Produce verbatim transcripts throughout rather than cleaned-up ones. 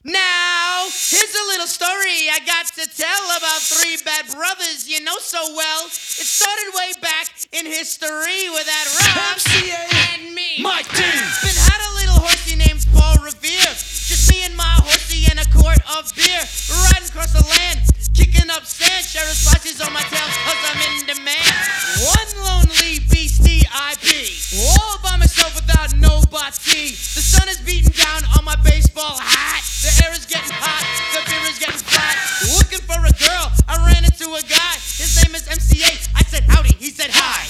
Now, here's a little story I got to tell about three bad brothers you know so well. It started way back in history with that Rob M C A and me. Mike D. Been had a little horsey named Paul Revere. Just me and my horsey and a quart of beer. Riding across the land, kicking up sand. Sheriff's watches on my tail cause I'm in demand. One lonely beastie I be. All by myself without nobody. The sun is beating down on my baseball hat. The air is getting hot, the beer is getting flat. Looking for a girl, I ran into a guy. His name is M C A. I said howdy, he said hi.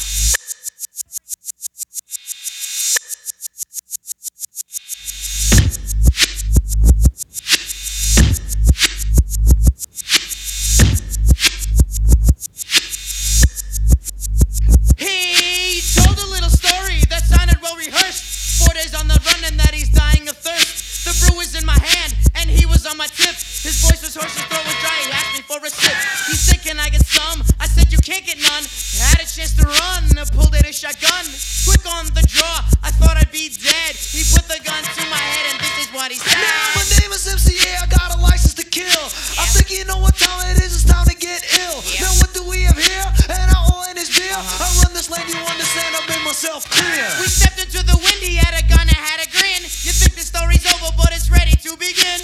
He told a little story that sounded well rehearsed. Four days on the run and that he's dying of thirst. The brew was in my hand and he was on my tip. His voice was hoarse, his throat was dry. He asked me for a sip. He said, can I get some? I said, you can't get none. Had a chance to run, I pulled out a shotgun. Quick on the draw, I thought I'd be dead. He put the gun to my head and this is what he said. Now my name is M C A, I got a license to kill. I think you know what time it is, it's time to get ill. Yeah. Now what do we have here? And I oil in this beer. I run this lane, you understand, I made myself clear. We stepped into the wind, he had a gun and had a grin. You think the story's over, but it's ready to begin.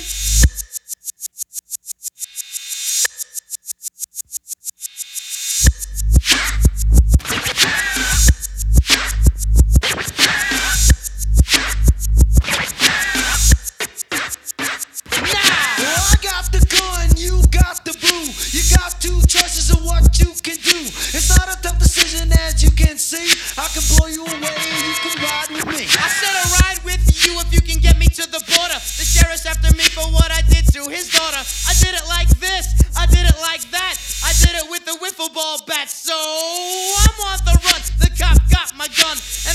Well, I got the gun, you got the boo. You got two choices of what you can do. It's not a tough decision as you can see. I can blow you away and you can ride with me. I said I'll ride with you if you can get me to the border. The sheriff's after me for what I did to his daughter. I did it like this, I did it like that. I did it with the wiffle ball bat. So I'm on the run, the cop got my gun. And